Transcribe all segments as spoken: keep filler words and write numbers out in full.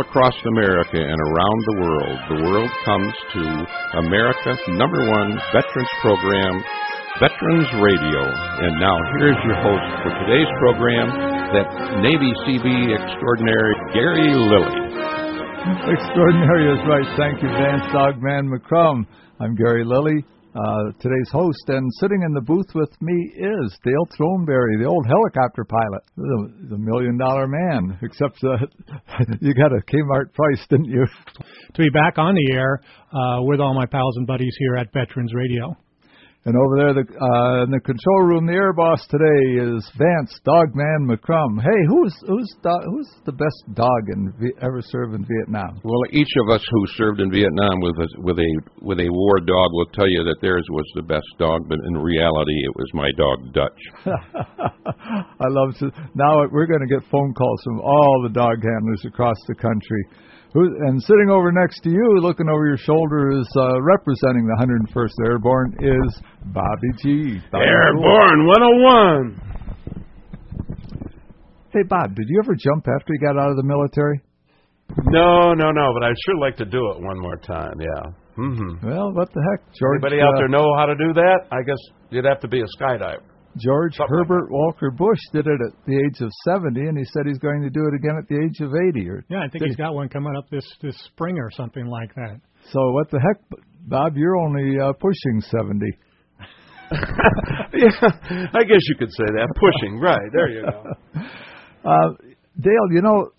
across America and around the world, the world comes to America's number one veterans program, Veterans Radio. And now here's your host for today's program, that Navy C B extraordinary, Gary Lilly. Extraordinary is right. Thank you, Vance Dogman McCrum. I'm Gary Lilly, uh, today's host, and sitting in the booth with me is Dale Throneberry, the old helicopter pilot, the, the million-dollar man, except uh, you got a Kmart price, didn't you? To be back on the air uh, with all my pals and buddies here at Veterans Radio. And over there the, uh, in the control room, the air boss today is Vance Dogman McCrum. Hey, who's who's do- who's the best dog in v- ever served in Vietnam? Well, each of us who served in Vietnam with a, with a with a war dog will tell you that theirs was the best dog, but in reality, it was my dog Dutch. I love to. Now we're going to get phone calls from all the dog handlers across the country. Who, and sitting over next to you, looking over your shoulder, is uh, representing the one hundred first Airborne, is Bobby G. Bobby Airborne one oh one. Hey, Bob, did you ever jump after you got out of the military? No, no, no, but I'd sure like to do it one more time, yeah. Mm-hmm. Well, what the heck, George? Anybody out uh, there know how to do that? I guess you'd have to be a skydiver. George Something Herbert like Walker Bush did it at the age of seventy, and he said he's going to do it again at the age of eighty. Or yeah, I think he's got one coming up this, this spring or something like that. So what the heck, Bob, you're only uh, pushing seventy. Yeah, I guess you could say that. Pushing, right. There you go. Uh, Dale, you know,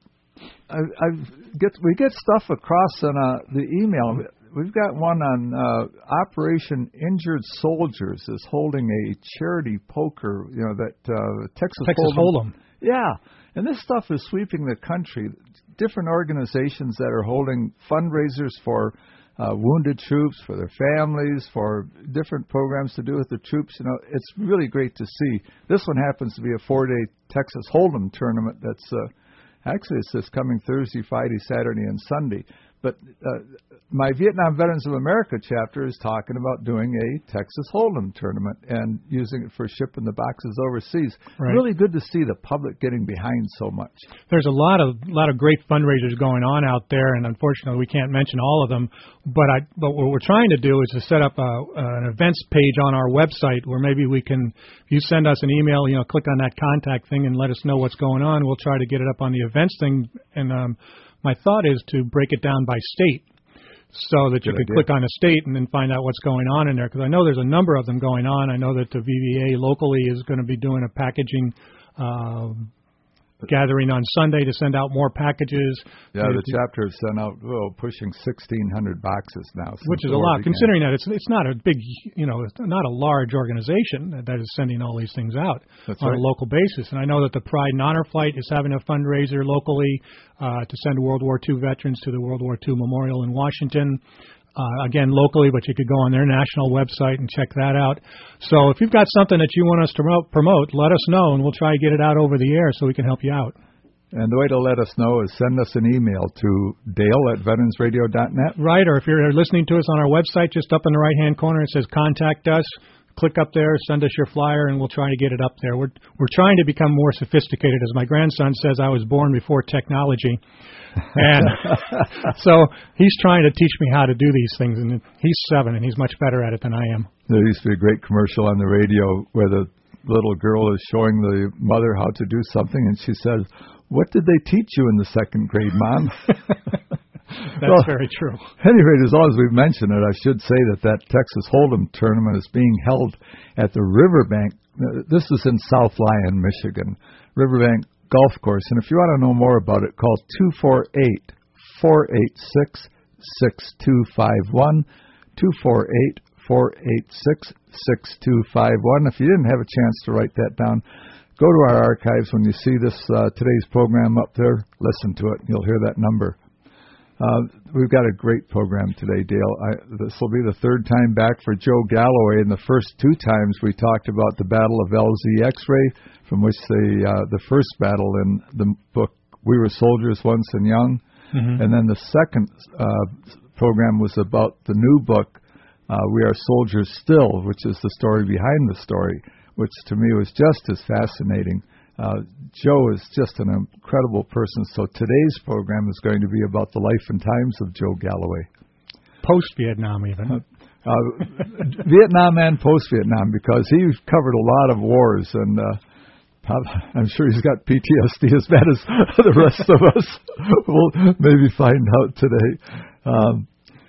I, I get we get stuff across on uh, the email. We've got one on uh, Operation Injured Soldiers is holding a charity poker, you know, that uh, Texas, Texas Hold'em. Hold'em. Yeah, and this stuff is sweeping the country. Different organizations that are holding fundraisers for uh, wounded troops, for their families, for different programs to do with the troops. You know, it's really great to see. This one happens to be a four-day Texas Hold'em tournament that's uh, actually it's this coming Thursday, Friday, Saturday, and Sunday. But uh, my Vietnam Veterans of America chapter is talking about doing a Texas Hold'em tournament and using it for shipping the boxes overseas. Right. Really good to see the public getting behind so much. There's a lot of lot of great fundraisers going on out there, and unfortunately we can't mention all of them. But I but what we're trying to do is to set up a, an events page on our website where maybe we can, if you send us an email, you know, click on that contact thing and let us know what's going on. We'll try to get it up on the events thing. And um, my thought is to break it down by state, so that you Good can idea. click on a state and then find out what's going on in there. Because I know there's a number of them going on. I know that the V V A locally is going to be doing a packaging uh, gathering on Sunday to send out more packages. Yeah, to, the chapter has sent out well, pushing sixteen hundred boxes now. which is a lot, considering that it's it's not a big, you know, it's not a large organization that is sending all these things out That's on right. a local basis. And I know that the Pride and Honor Flight is having a fundraiser locally uh, to send World War Two veterans to the World War Two Memorial in Washington. Uh, again, locally, but you could go on their national website and check that out. So if you've got something that you want us to promote, promote, let us know, and we'll try to get it out over the air so we can help you out. And the way to let us know is send us an email to Dale at veterans radio dot net. Right, or if you're listening to us on our website, just up in the right-hand corner, it says Contact Us. Click up there, send us your flyer, and we'll try to get it up there. We're we're trying to become more sophisticated. As my grandson says, I was born before technology. And so he's trying to teach me how to do these things, and he's seven, and he's much better at it than I am. There used to be a great commercial on the radio where the little girl is showing the mother how to do something, and she says, "What did they teach you in the second grade, Mom?" That's well, very true. Anyway, as long as we've mentioned it, I should say that that Texas Hold'em tournament is being held at the Riverbank. This is in South Lyon, Michigan. Riverbank Golf Course. And if you want to know more about it, call two four eight, four eight six, six two five one, two four eight, four eight six, six two five one. If you didn't have a chance to write that down, go to our archives. When you see this uh, today's program up there, listen to it. You'll hear that number. Uh, we've got a great program today, Dale. I, this will be the third time back for Joe Galloway, and the first two times we talked about the Battle of L Z X-Ray, from which the uh, the first battle in the book We Were Soldiers Once and Young, mm-hmm. and then the second uh, program was about the new book uh, We Are Soldiers Still, which is the story behind the story, which to me was just as fascinating Uh, Joe is just an incredible person. So today's program is going to be about the life and times of Joe Galloway. Post-Vietnam, even. Uh, uh, Vietnam and post-Vietnam, because he covered a lot of wars, and uh, I'm sure he's got P T S D as bad as the rest of us. We'll maybe find out today. Um,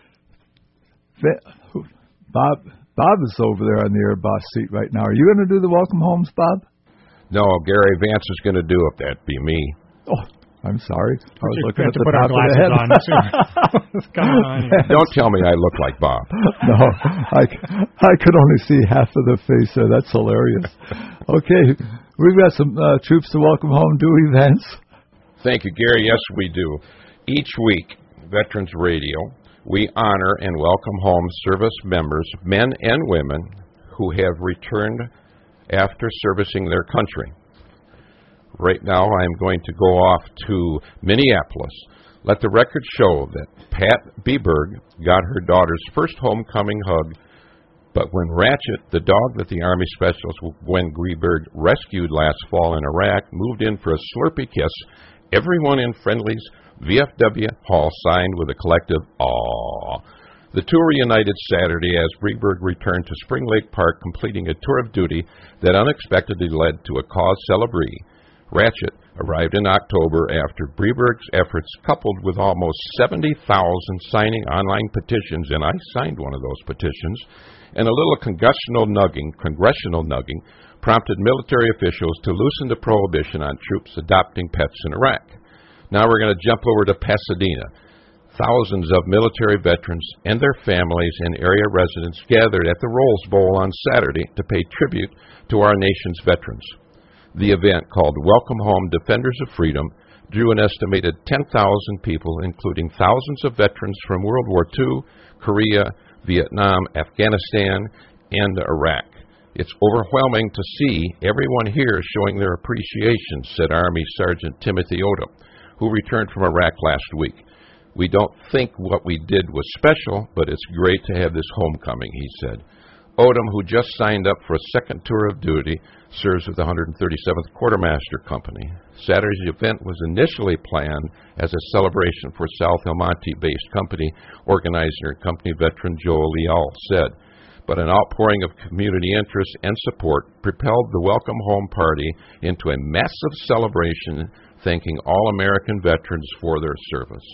Bob, Bob is over there on the Air Boss seat right now. Are you going to do the welcome homes, Bob? No, Gary Vance is going to do it. That'd be me. Oh, I'm sorry. I was you looking at to the put top our of the head. On. What's going on here? Don't tell me I look like Bob. No, I, I could only see half of the face there. That's hilarious. Okay, we've got some uh, troops to welcome home. Do we, Vance? Thank you, Gary. Yes, we do. Each week, Veterans Radio, we honor and welcome home service members, men and women, who have returned after servicing their country. Right now, I'm going to go off to Minneapolis. Let the record show that Pat Beberg got her daughter's first homecoming hug, but when Ratchet, the dog that the Army Specialist Gwen Greenberg rescued last fall in Iraq, moved in for a slurpy kiss, everyone in Friendly's V F W Hall signed with a collective aww. The two reunited Saturday as Greenberg returned to Spring Lake Park, completing a tour of duty that unexpectedly led to a cause célèbre. Ratchet arrived in October after Breberg's efforts, coupled with almost seventy thousand signing online petitions, and I signed one of those petitions, and a little congressional nugging, congressional nugging prompted military officials to loosen the prohibition on troops adopting pets in Iraq. Now we're going to jump over to Pasadena. Thousands of military veterans and their families and area residents gathered at the Rose Bowl on Saturday to pay tribute to our nation's veterans. The event, called Welcome Home Defenders of Freedom, drew an estimated ten thousand people, including thousands of veterans from World War Two, Korea, Vietnam, Afghanistan, and Iraq. It's overwhelming to see everyone here showing their appreciation, said Army Sergeant Timothy Odom, who returned from Iraq last week. We don't think what we did was special, but it's great to have this homecoming, he said. Odom, who just signed up for a second tour of duty, serves with the one hundred thirty-seventh Quartermaster Company. Saturday's event was initially planned as a celebration for South El Monte-based company organizer and company veteran Joel Leal said, but an outpouring of community interest and support propelled the Welcome Home party into a massive celebration, thanking all American veterans for their service.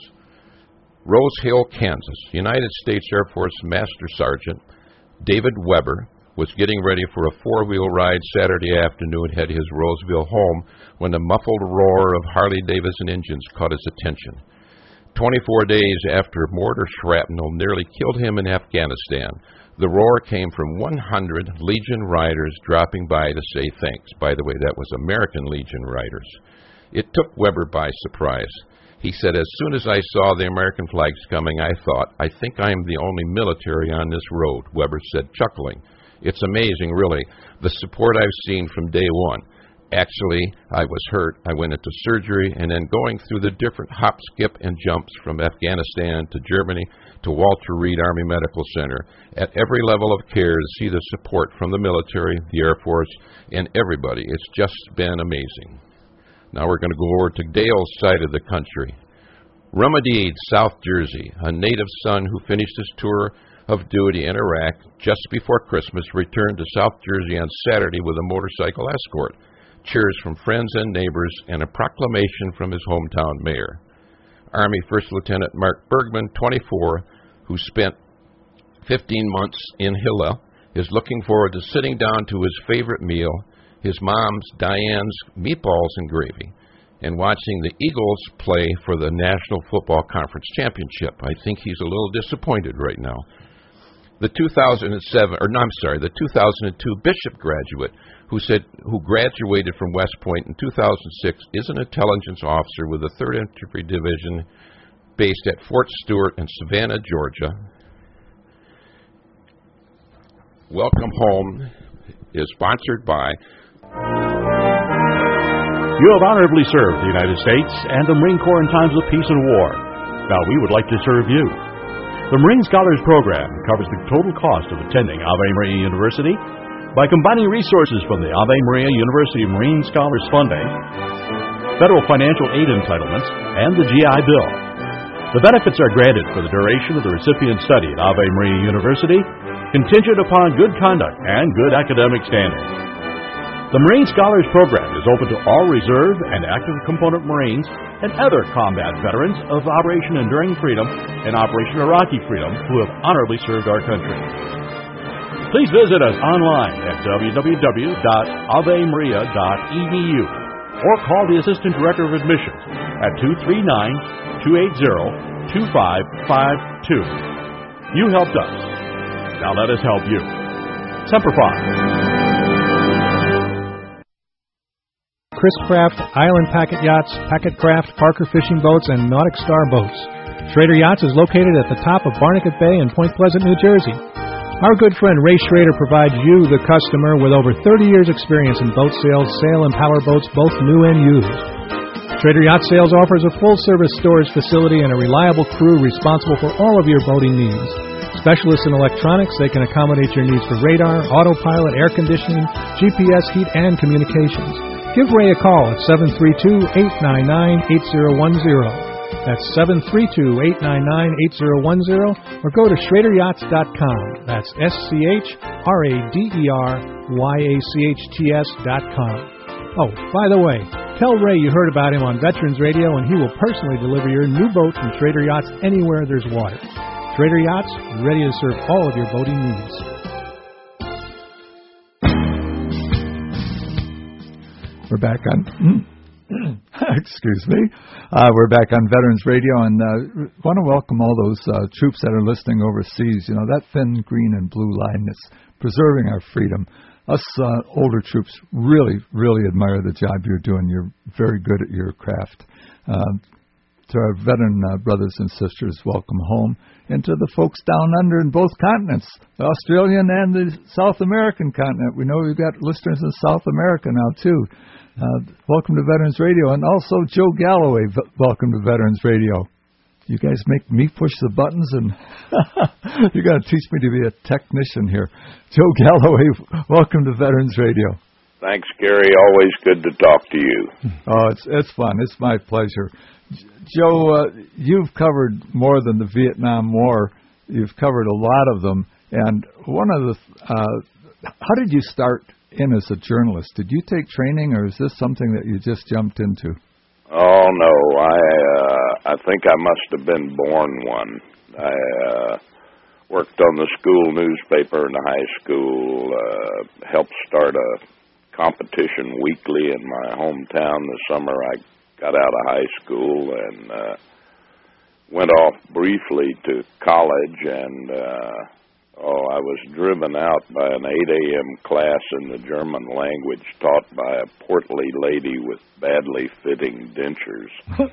Rose Hill, Kansas. United States Air Force Master Sergeant David Weber was getting ready for a four-wheel ride Saturday afternoon at his Roseville home when the muffled roar of Harley-Davidson engines caught his attention. twenty-four days after mortar shrapnel nearly killed him in Afghanistan, the roar came from one hundred Legion riders dropping by to say thanks. By the way, that was American Legion riders. It took Weber by surprise. He said, as soon as I saw the American flags coming, I thought, I think I am the only military on this road, Weber said, chuckling. It's amazing, really, the support I've seen from day one. Actually, I was hurt. I went into surgery, and then going through the different hop, skip, and jumps from Afghanistan to Germany to Walter Reed Army Medical Center. At every level of care to see the support from the military, the Air Force, and everybody. It's just been amazing. Now we're going to go over to Dale's side of the country. Rumadeed, South Jersey, a native son who finished his tour of duty in Iraq just before Christmas, returned to South Jersey on Saturday with a motorcycle escort, cheers from friends and neighbors, and a proclamation from his hometown mayor. Army First Lieutenant Mark Bergman, twenty-four, who spent fifteen months in Hilla, is looking forward to sitting down to his favorite meal, his mom's, Diane's, meatballs and gravy, and watching the Eagles play for the National Football Conference Championship. I think he's a little disappointed right now. The two thousand seven, or no, I'm sorry, the two thousand two Bishop graduate who said who graduated from West Point in two thousand six is an intelligence officer with the third Infantry Division based at Fort Stewart in Savannah, Georgia. Welcome Home is sponsored by... You have honorably served the United States and the Marine Corps in times of peace and war. Now we would like to serve you. The Marine Scholars Program covers the total cost of attending Ave Maria University, by combining resources from the Ave Maria University Marine Scholars Funding, federal financial aid entitlements, and the G I Bill. The benefits are granted for the duration of the recipient's study at Ave Maria University, contingent upon good conduct and good academic standing. The Marine Scholars Program is open to all reserve and active component Marines and other combat veterans of Operation Enduring Freedom and Operation Iraqi Freedom who have honorably served our country. Please visit us online at w w w dot ave maria dot e d u or call the Assistant Director of Admissions at two three nine, two eight zero, two five five two. You helped us. Now let us help you. Semper Fi. Chris Craft, Island Packet Yachts, Packet Craft, Parker Fishing Boats, and Nautic Star Boats. Schrader Yachts is located at the top of Barnegat Bay in Point Pleasant, New Jersey. Our good friend Ray Schrader provides you, the customer, with over thirty years' experience in boat sales, sail and power boats, both new and used. Schrader Yacht Sales offers a full-service storage facility and a reliable crew responsible for all of your boating needs. Specialists in electronics, they can accommodate your needs for radar, autopilot, air conditioning, G P S, heat, and communications. Give Ray a call at seven three two, eight nine nine, eight zero one zero. That's seven three two, eight nine nine, eight zero one zero, or go to schrader yachts dot com. That's S C H R A D E R Y A C H T S dot com. Oh, by the way, tell Ray you heard about him on Veterans Radio, and he will personally deliver your new boat from Schrader Yachts anywhere there's water. Schrader Yachts, ready to serve all of your boating needs. We're back on, excuse me, uh, we're back on Veterans Radio, and uh, want to welcome all those uh, troops that are listening overseas. You know, that thin green and blue line is preserving our freedom. Us uh, older troops really, really admire the job you're doing. You're very good at your craft. Uh, to our veteran uh, brothers and sisters, welcome home. And to the folks down under in both continents, the Australian and the South American continent. We know we've got listeners in South America now, too. Uh, welcome to Veterans Radio. And also Joe Galloway, v- welcome to Veterans Radio. You guys make me push the buttons, and you're going to teach me to be a technician here. Joe Galloway, welcome to Veterans Radio. Thanks, Gary. Always good to talk to you. Oh, it's it's fun. It's my pleasure. Joe, uh, you've covered more than the Vietnam War. You've covered a lot of them. And one of the, uh, how did you start in as a journalist? Did you take training, or is this something that you just jumped into? Oh, no. I uh, I think I must have been born one. I uh, worked on the school newspaper in the high school, uh, helped start a competition weekly in my hometown the summer I got out of high school, and uh, went off briefly to college, and uh, oh, I was driven out by an eight a.m. class in the German language taught by a portly lady with badly fitting dentures.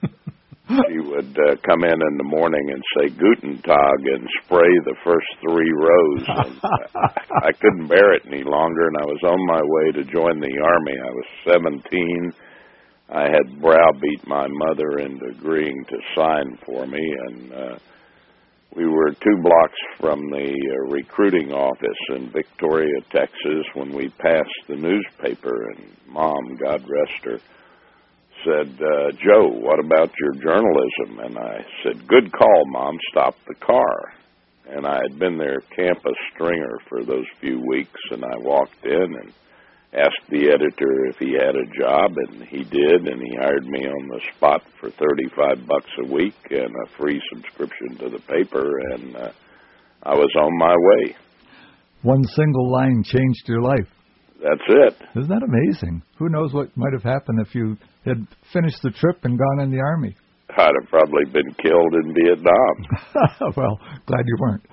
She would uh, come in in the morning and say Guten Tag and spray the first three rows. And I, I couldn't bear it any longer, and I was on my way to join the Army. I was seventeen. I had browbeat my mother into agreeing to sign for me, and uh, we were two blocks from the uh, recruiting office in Victoria, Texas, when we passed the newspaper, and Mom, God rest her, said, uh, Joe, what about your journalism? And I said, good call, Mom, stop the car. And I had been their campus stringer for those few weeks, and I walked in and asked the editor if he had a job, and he did, and he hired me on the spot for thirty-five bucks a week and a free subscription to the paper, and uh, I was on my way. One single line changed your life. That's it. Isn't that amazing? Who knows what might have happened if you had finished the trip and gone in the Army? I'd have probably been killed in Vietnam. Well, glad you weren't.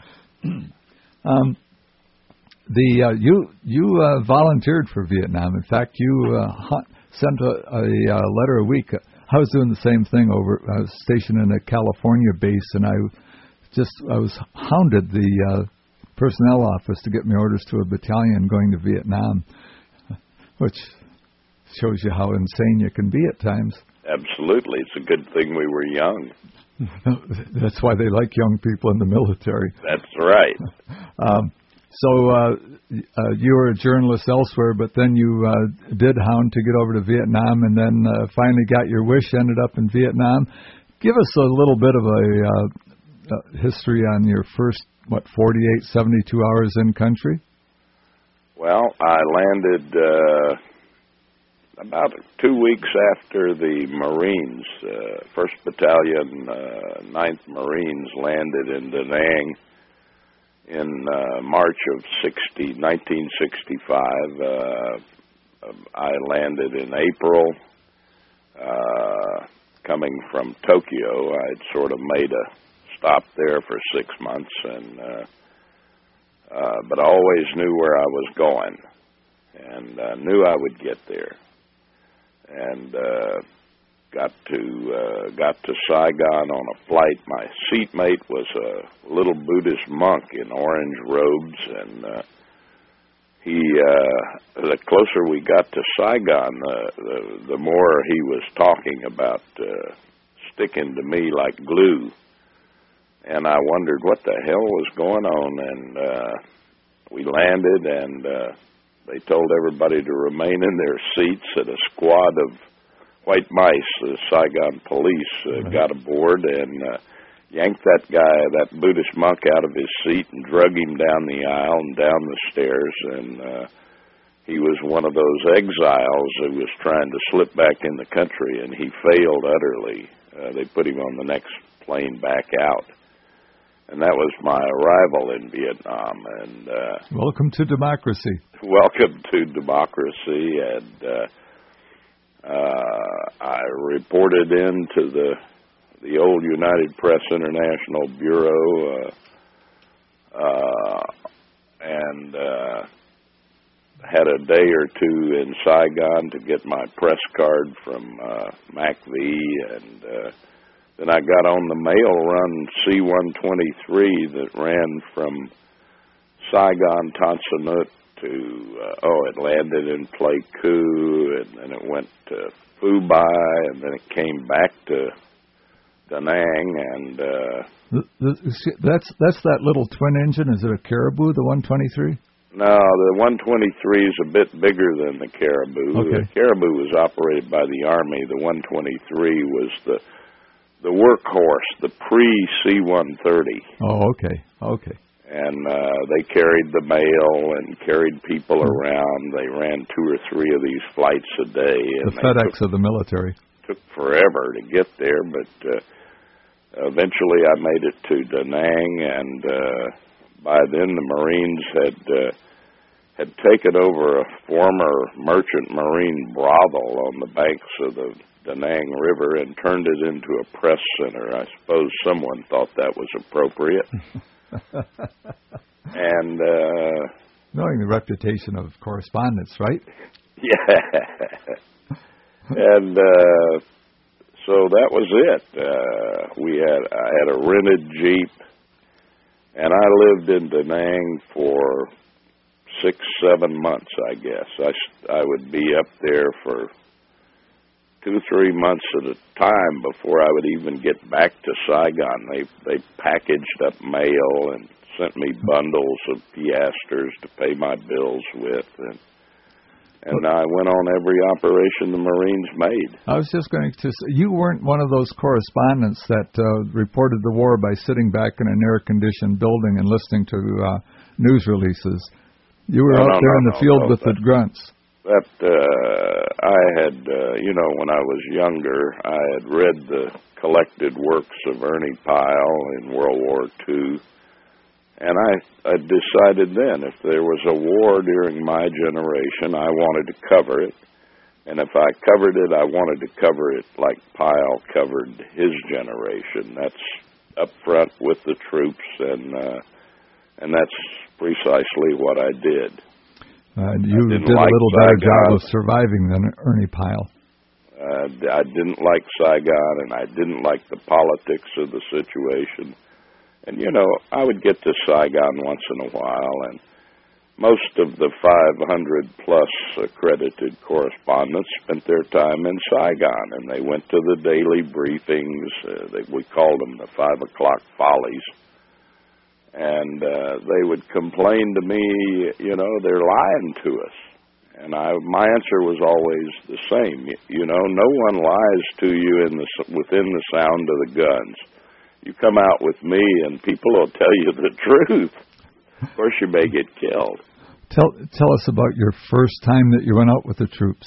um, The uh, you you uh, volunteered for Vietnam. In fact, you uh, sent a, a, a letter a week. I was doing the same thing over. I was stationed in a California base, and I just I was hounded the uh, personnel office to get me orders to a battalion going to Vietnam, which shows you how insane you can be at times. Absolutely, it's a good thing we were young. That's why they like young people in the military. That's right. um, So uh, uh, you were a journalist elsewhere, but then you uh, did hound to get over to Vietnam, and then uh, finally got your wish, ended up in Vietnam. Give us a little bit of a uh, uh, history on your first, what, forty-eight, seventy-two hours in country? Well, I landed uh, about two weeks after the Marines, uh, first Battalion, uh, ninth Marines landed in Da Nang in uh, March of nineteen sixty-five. Uh, I landed in April, uh, coming from Tokyo. I'd sort of made a stop there for six months, and uh, uh, but I always knew where I was going, and uh, knew I would get there. And uh, got to uh, got to Saigon on a flight. My seatmate was a little Buddhist monk in orange robes, and uh, he uh, the closer we got to Saigon, uh, the the more he was talking about uh, sticking to me like glue. And I wondered what the hell was going on. And uh, we landed, and uh, they told everybody to remain in their seats, and a squad of white mice, the Saigon police, uh, right. got aboard and uh, yanked that guy, that Buddhist monk, out of his seat and drug him down the aisle and down the stairs. And uh, he was one of those exiles who was trying to slip back in the country, and he failed utterly. Uh, they put him on the next plane back out. And that was my arrival in Vietnam. And uh, welcome to democracy. Welcome to democracy. And uh, uh, I reported in to the the old United Press International Bureau, uh, uh, and uh, had a day or two in Saigon to get my press card from uh, MACV, and uh, then I got on the mail run C one twenty-three that ran from Saigon, Tan Son Nhut to, uh, oh, it landed in Pleiku, and then it went to Phu Bai, and then it came back to Da Nang, and... Uh, the, the, that's that's that little twin engine. Is it a Caribou, the one twenty-three? No, the one twenty-three is a bit bigger than the Caribou. Okay. The Caribou was operated by the Army. The one twenty-three was the... the workhorse, the pre-C one thirty. Oh, okay, okay. And uh, they carried the mail and carried people around. They ran two or three of these flights a day. And the FedEx took, of the military. Took forever to get there, but uh, eventually I made it to Da Nang, and uh, by then the Marines had uh, had taken over a former merchant marine brothel on the banks of the Da Nang River and turned it into a press center. I suppose someone thought that was appropriate. And uh, knowing the reputation of correspondence, right? Yeah. And uh, so that was it. Uh, we had I had a rented Jeep, and I lived in Da Nang for six, seven months, I guess. I I would be up there for two, three months at a time before I would even get back to Saigon. They they packaged up mail and sent me bundles of piastres to pay my bills with, and and I went on every operation the Marines made. I was just going to say, you weren't one of those correspondents that uh, reported the war by sitting back in an air-conditioned building and listening to uh, news releases. You were no, out no, there no, in the no, field no, with that, the grunts. That uh, I had, uh, you know, when I was younger, I had read the collected works of Ernie Pyle in World War Two, and I, I decided then if there was a war during my generation, I wanted to cover it, and if I covered it, I wanted to cover it like Pyle covered his generation. That's up front with the troops, and uh, and that's precisely what I did. Uh, you did like a little better Saigon. job of surviving than Ernie Pyle. Uh, I didn't like Saigon, and I didn't like the politics of the situation. And, you know, I would get to Saigon once in a while, and most of the five hundred plus accredited correspondents spent their time in Saigon, and they went to the daily briefings. Uh, they, we called them the five o'clock follies. and uh, they would complain to me, you know, they're lying to us. And I, my answer was always the same. You know, no one lies to you in the, within the sound of the guns. You come out with me, and people will tell you the truth. Of course, you may get killed. Tell tell us about your first time that you went out with the troops.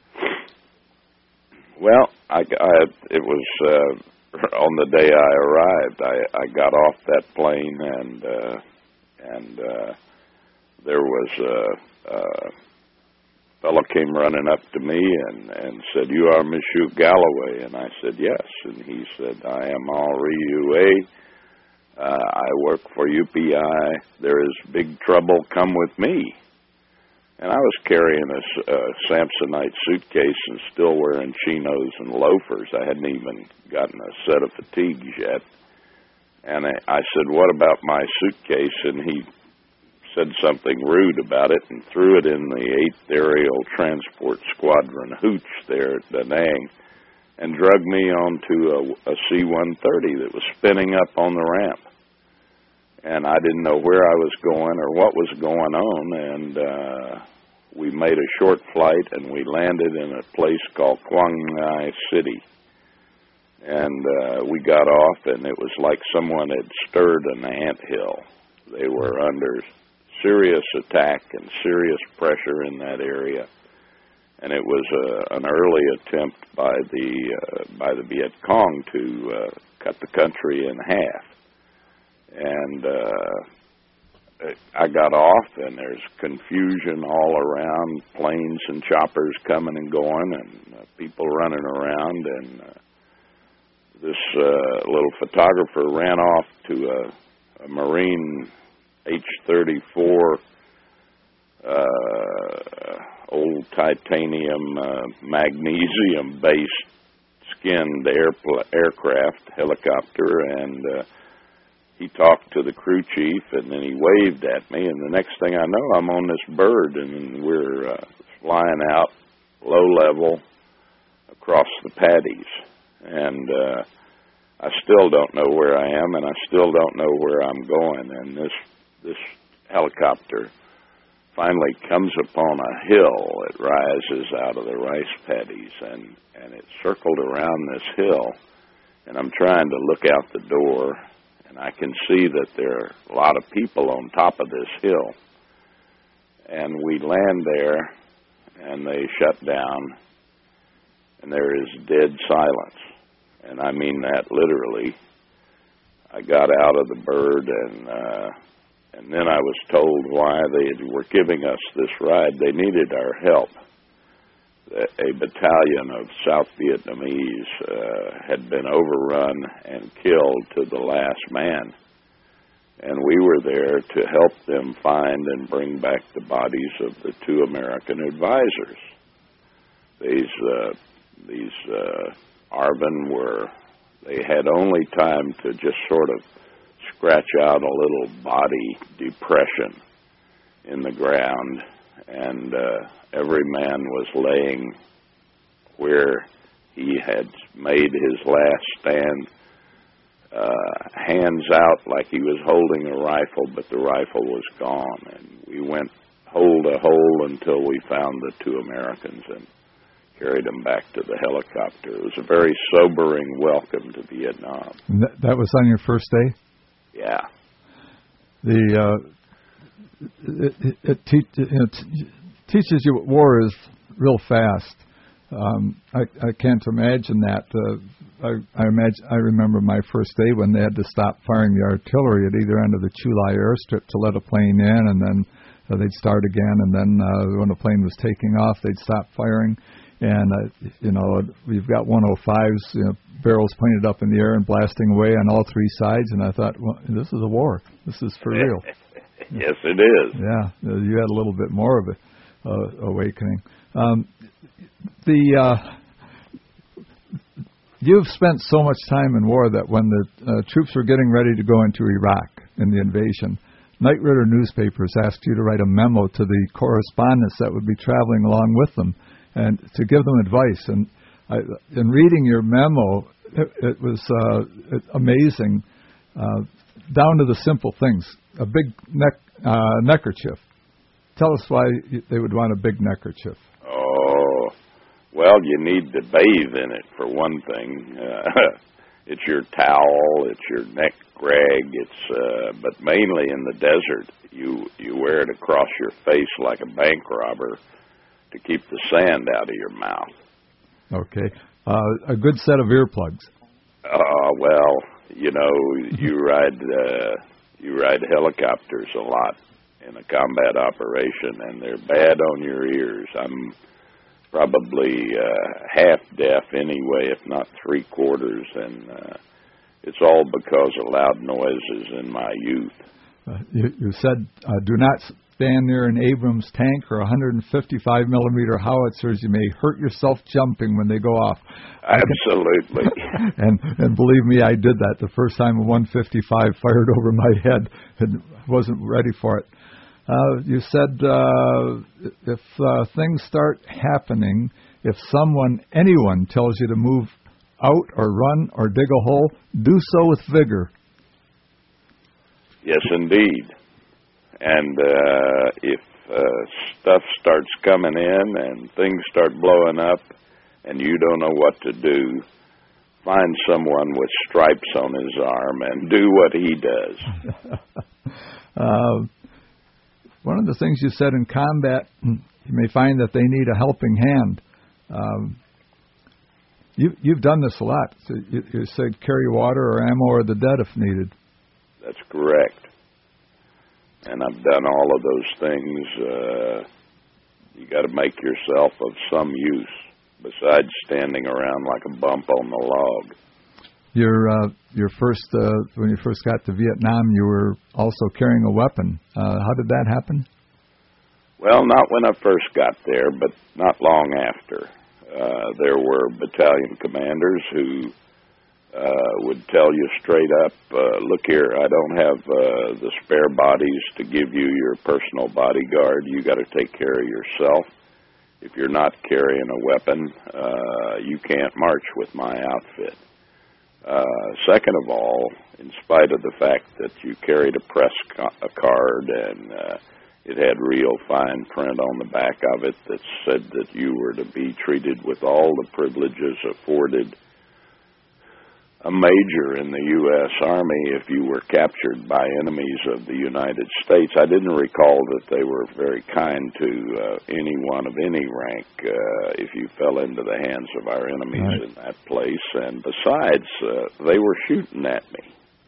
Well, I, I it was uh, on the day I arrived. I, I got off that plane, and uh, and uh, there was a, a fellow came running up to me and, and said, "You are Monsieur Galloway?" And I said, "Yes." And he said, "I am Henri Huet. Uh, I work for U P I. There is big trouble. Come with me." And I was carrying a, a Samsonite suitcase and still wearing chinos and loafers. I hadn't even gotten a set of fatigues yet. And I, I said, "What about my suitcase?" And he said something rude about it and threw it in the eighth Aerial Transport Squadron hooch there at Da Nang and drug me onto a, a C one thirty that was spinning up on the ramp. And I didn't know where I was going or what was going on, and uh, we made a short flight, and we landed in a place called Quang Ngai City. And uh, we got off, and it was like someone had stirred an anthill. They were under serious attack and serious pressure in that area. And it was uh, an early attempt by the uh, by the Viet Cong to uh, cut the country in half. And uh, I got off, and there's confusion all around, planes and choppers coming and going, and uh, people running around. And uh, this uh, little photographer ran off to a, a Marine H thirty-four uh, old titanium uh, magnesium-based skinned airpl- aircraft helicopter, and uh, he talked to the crew chief, and then he waved at me, and the next thing I know, I'm on this bird, and we're uh, flying out low level across the paddies. And uh, I still don't know where I am, and I still don't know where I'm going. And this this helicopter finally comes upon a hill. It rises out of the rice paddies, and, and it circled around this hill. And I'm trying to look out the door, and I can see that there are a lot of people on top of this hill. And we land there, and they shut down, and there is dead silence. And I mean that literally. I got out of the bird, and uh, and then I was told why they were giving us this ride. They needed our help. A battalion of South Vietnamese uh, had been overrun and killed to the last man. And we were there to help them find and bring back the bodies of the two American advisors. These, uh, these uh, Arvin were, they had only time to just sort of scratch out a little body depression in the ground, and uh, every man was laying where he had made his last stand, uh, hands out like he was holding a rifle, but the rifle was gone. And we went hole to hole until we found the two Americans and carried them back to the helicopter. It was a very sobering welcome to Vietnam. That, that was on your first day? Yeah. The uh, it, it, it, te- it teaches you what war is real fast. Um, I, I can't imagine that. Uh, I, I imagine I remember my first day when they had to stop firing the artillery at either end of the Chu Lai airstrip to let a plane in, and then uh, they'd start again, and then uh, when the plane was taking off, they'd stop firing. And, uh, you know, we've got one oh fives, you know, barrels pointed up in the air and blasting away on all three sides. And I thought, well, this is a war. This is for real. Yes, it is. Yeah, you had a little bit more of a uh, awakening. Um, the uh, you've spent so much time in war that when the uh, troops were getting ready to go into Iraq in the invasion, Knight Ridder newspapers asked you to write a memo to the correspondents that would be traveling along with them, and to give them advice. And I, in reading your memo, it, it was uh, it, amazing. Uh, down to the simple things. A big neck uh, neckerchief. Tell us why they would want a big neckerchief. Oh, well, you need to bathe in it, for one thing. Uh, it's your towel, it's your neck rag, it's, uh, but mainly in the desert, you, you wear it across your face like a bank robber to keep the sand out of your mouth. Okay. Uh, a good set of earplugs. Uh, well, you know, you ride uh, you ride helicopters a lot in a combat operation, and they're bad on your ears. I'm probably uh, half deaf anyway, if not three quarters, and uh, it's all because of loud noises in my youth. Uh, you, you said uh, do not stand near an Abrams tank or one fifty-five millimeter howitzers. You may hurt yourself jumping when they go off. Absolutely. and and believe me, I did that the first time a one fifty-five fired over my head and wasn't ready for it. Uh, you said uh, if uh, things start happening, if someone, anyone tells you to move out or run or dig a hole, do so with vigor. Yes, indeed. And uh, if uh, stuff starts coming in and things start blowing up and you don't know what to do, find someone with stripes on his arm and do what he does. uh, one of the things you said in combat, you may find that they need a helping hand. Um, you, you've done this a lot. So you, you said carry water or ammo or the dead if needed. That's correct. And I've done all of those things. Uh, you got to make yourself of some use besides standing around like a bump on the log. Your uh, your first uh, when you first got to Vietnam, you were also carrying a weapon. Uh, how did that happen? Well, not when I first got there, but not long after. Uh, there were battalion commanders who Uh, would tell you straight up, uh, look here, I don't have uh, the spare bodies to give you your personal bodyguard. You got to take care of yourself. If you're not carrying a weapon, uh, you can't march with my outfit. Uh, second of all, in spite of the fact that you carried a press co- a card and uh, it had real fine print on the back of it that said that you were to be treated with all the privileges afforded a major in the U S Army if you were captured by enemies of the United States. I didn't recall that they were very kind to uh, anyone of any rank uh, if you fell into the hands of our enemies right. in that place. And besides, uh, they were shooting at me.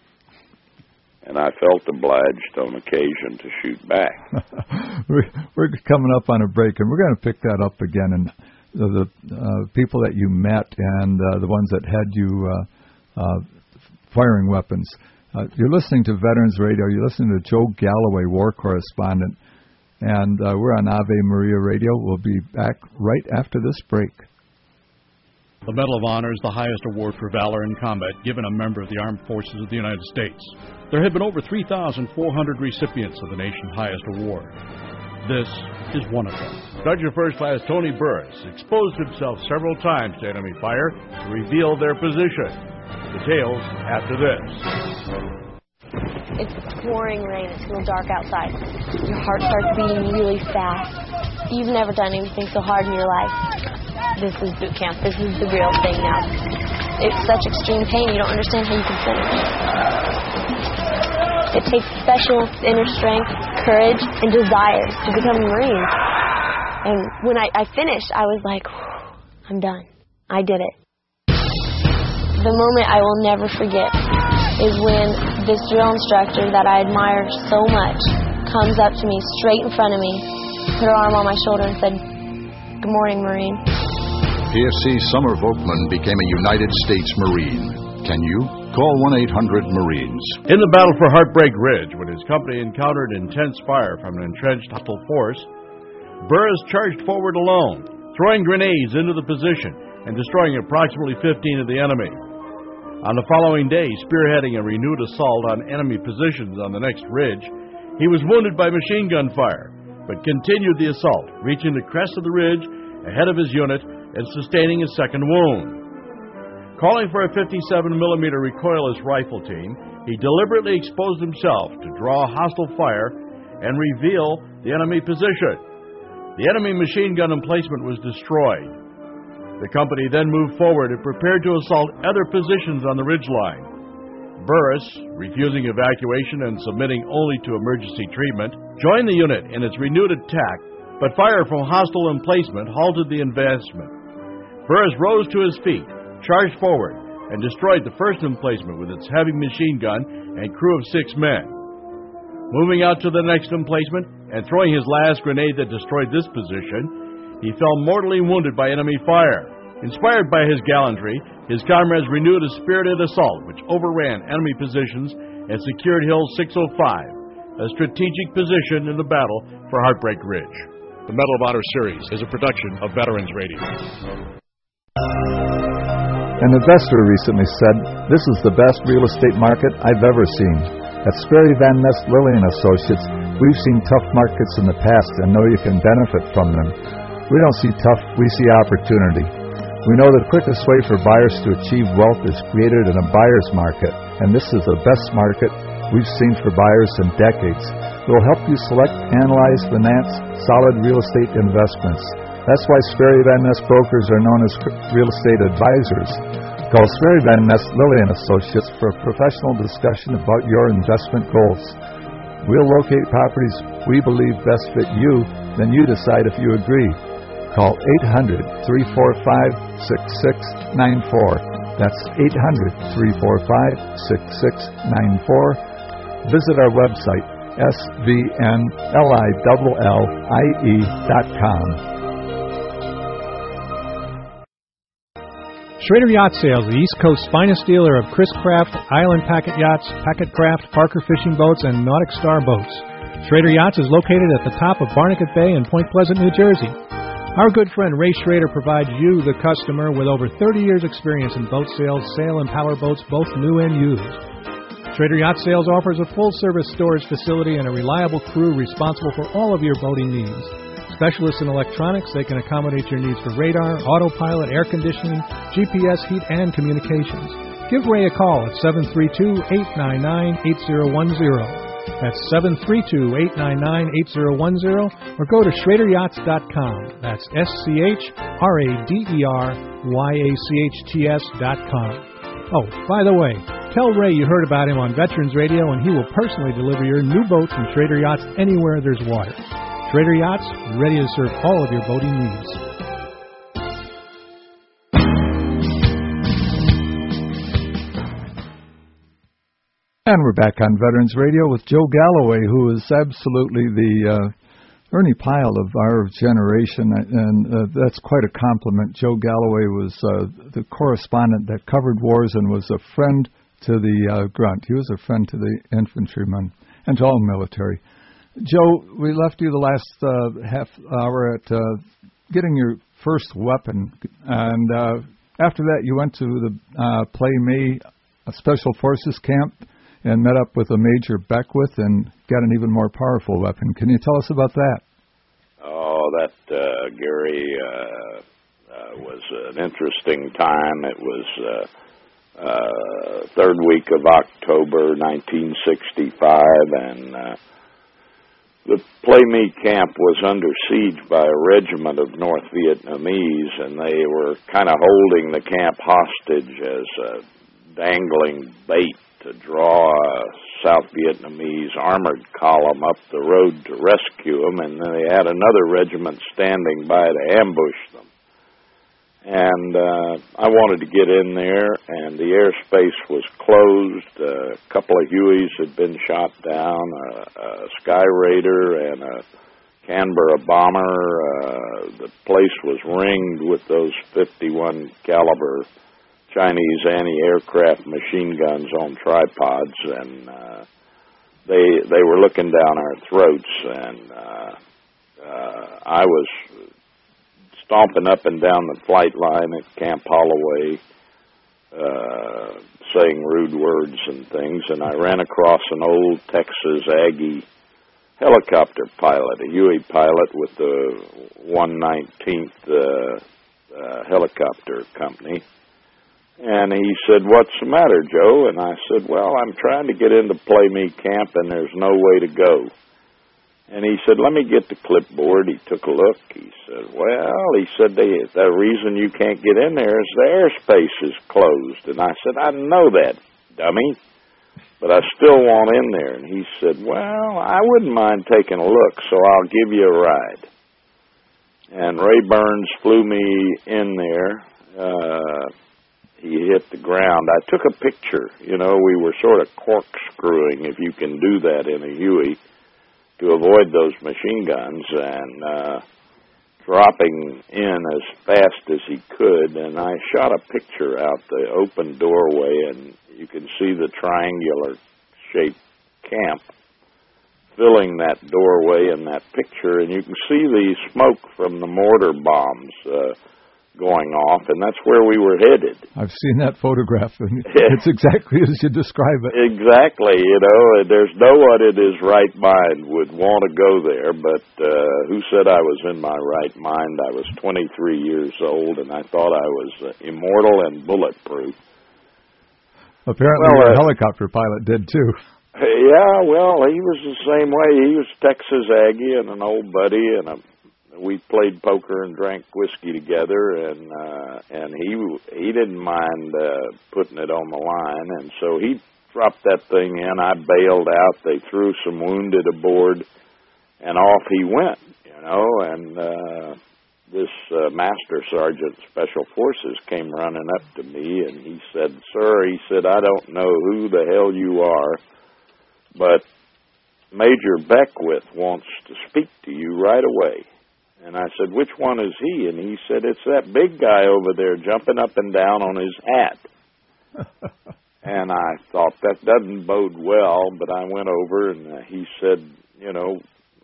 And I felt obliged on occasion to shoot back. We're coming up on a break, and we're going to pick that up again. And the, the uh, people that you met and uh, the ones that had you uh, Uh, firing weapons. Uh, you're listening to Veterans Radio. You're listening to Joe Galloway, war correspondent. And uh, we're on Ave Maria Radio. We'll be back right after this break. The Medal of Honor is the highest award for valor in combat given a member of the Armed Forces of the United States. There have been over three thousand four hundred recipients of the nation's highest award. This is one of them. Sergeant First Class Tony Burris exposed himself several times to enemy fire to reveal their position. Details after this. It's pouring rain. It's real dark outside. Your heart starts beating really fast. You've never done anything so hard in your life. This is boot camp. This is the real thing now. It's such extreme pain, you don't understand how you can finish. It takes special inner strength, courage, and desire to become a Marine. And when I, I finished, I was like, I'm done. I did it. The moment I will never forget is when this drill instructor that I admire so much comes up to me straight in front of me, put her arm on my shoulder and said, "Good morning, Marine." P S C Summer Volkman became a United States Marine. Can you? Call one eight hundred Marines. In the battle for Heartbreak Ridge, when his company encountered intense fire from an entrenched hostile force, Burris charged forward alone, throwing grenades into the position and destroying approximately fifteen of the enemy. On the following day, spearheading a renewed assault on enemy positions on the next ridge, he was wounded by machine gun fire, but continued the assault, reaching the crest of the ridge ahead of his unit and sustaining a second wound. Calling for a fifty-seven millimeter recoilless rifle team, he deliberately exposed himself to draw hostile fire and reveal the enemy position. The enemy machine gun emplacement was destroyed. The company then moved forward and prepared to assault other positions on the ridgeline. Burris, refusing evacuation and submitting only to emergency treatment, joined the unit in its renewed attack, but fire from hostile emplacement halted the advancement. Burris rose to his feet, charged forward, and destroyed the first emplacement with its heavy machine gun and crew of six men. Moving out to the next emplacement and throwing his last grenade that destroyed this position, he fell mortally wounded by enemy fire. Inspired by his gallantry, his comrades renewed a spirited assault which overran enemy positions and secured Hill six oh five, a strategic position in the battle for Heartbreak Ridge. The Medal of Honor Series is a production of Veterans Radio. An investor recently said, "This is the best real estate market I've ever seen." At Sperry Van Nest Lilly and Associates, we've seen tough markets in the past and know you can benefit from them. We don't see tough, we see opportunity. We know the quickest way for buyers to achieve wealth is created in a buyer's market, and this is the best market we've seen for buyers in decades. It will help you select, analyze, finance solid real estate investments. That's why Sperry Van Nest brokers are known as real estate advisors. Call Sperry Van Nest Lilly and Associates for a professional discussion about your investment goals. We'll locate properties we believe best fit you, then you decide if you agree. Call eight hundred, three four five, six six nine four. That's eight hundred, three four five, six six nine four. Visit our website, S V N L I L L I E dot com. Schrader Yacht Sales, the East Coast's finest dealer of Chris Craft, Island Packet Yachts, Packet Craft, Parker Fishing Boats, and Nautic Star Boats. Schrader Yachts is located at the top of Barnegat Bay in Point Pleasant, New Jersey. Our good friend Ray Schrader provides you, the customer, with over thirty years' experience in boat sales, sail and power boats, both new and used. Schrader Yacht Sales offers a full-service storage facility and a reliable crew responsible for all of your boating needs. Specialists in electronics, they can accommodate your needs for radar, autopilot, air conditioning, G P S, heat, and communications. Give Ray a call at seven three two, eight nine nine, eight zero one zero. That's seven three two, eight nine nine, eight zero one zero, or go to schrader yachts dot com. That's S C H R A D E R Y A C H T S dot com. Oh, by the way, tell Ray you heard about him on Veterans Radio, and he will personally deliver your new boat from Schrader Yachts anywhere there's water. Schrader Yachts, ready to serve all of your boating needs. And we're back on Veterans Radio with Joe Galloway, who is absolutely the uh, Ernie Pyle of our generation, and uh, that's quite a compliment. Joe Galloway was uh, the correspondent that covered wars and was a friend to the uh, grunt. He was a friend to the infantrymen and to all military. Joe, we left you the last uh, half hour at uh, getting your first weapon, and uh, after that you went to the uh, Play Me Special Forces camp and met up with a Major Beckwith and got an even more powerful weapon. Can you tell us about that? Oh, that, uh, Gary, uh, uh, was an interesting time. It was uh, uh, third week of October, nineteen sixty-five, and uh, the Play Me camp was under siege by a regiment of North Vietnamese, and they were kind of holding the camp hostage as a dangling bait to draw a South Vietnamese armored column up the road to rescue them, and then they had another regiment standing by to ambush them. And uh, I wanted to get in there, and the airspace was closed. Uh, a couple of Hueys had been shot down, a, a Sky Raider and a Canberra bomber. Uh, the place was ringed with those fifty-one caliber Chinese anti-aircraft machine guns on tripods, and uh, they they were looking down our throats, and uh, uh, I was stomping up and down the flight line at Camp Holloway, uh, saying rude words and things, and I ran across an old Texas Aggie helicopter pilot, a Huey pilot with the one nineteenth uh, uh, helicopter company. And he said, "What's the matter, Joe?" And I said, "Well, I'm trying to get into Play Me Camp, and there's no way to go." And he said, "Let me get the clipboard." He took a look. He said, "Well," he said, the, the reason you can't get in there is the airspace is closed." And I said, "I know that, dummy, but I still want in there." And he said, "Well, I wouldn't mind taking a look, so I'll give you a ride." And Ray Burns flew me in there. Uh, he hit the ground. I took a picture. You know, we were sort of corkscrewing, if you can do that in a Huey, to avoid those machine guns, and uh, dropping in as fast as he could. And I shot a picture out the open doorway, and you can see the triangular-shaped camp filling that doorway in that picture, and you can see the smoke from the mortar bombs uh, going off, and that's where we were headed. I've seen that photograph, and it's exactly as you describe it. Exactly, you know, there's no one in his right mind would want to go there, but uh, who said I was in my right mind? I was twenty-three years old, and I thought I was uh, immortal and bulletproof. Apparently well, your uh, helicopter pilot did, too. Yeah, well, he was the same way. He was Texas Aggie and an old buddy, and a we played poker and drank whiskey together, and uh, and he he didn't mind uh, putting it on the line, and so he dropped that thing in. I bailed out. They threw some wounded aboard, and off he went. You know, and uh, this uh, Master Sergeant Special Forces came running up to me, and he said, "Sir," he said, "I don't know who the hell you are, but Major Beckwith wants to speak to you right away." And I said, "Which one is he?" And he said, "It's that big guy over there jumping up and down on his hat." And I thought, that doesn't bode well, but I went over, and uh, he said, you know,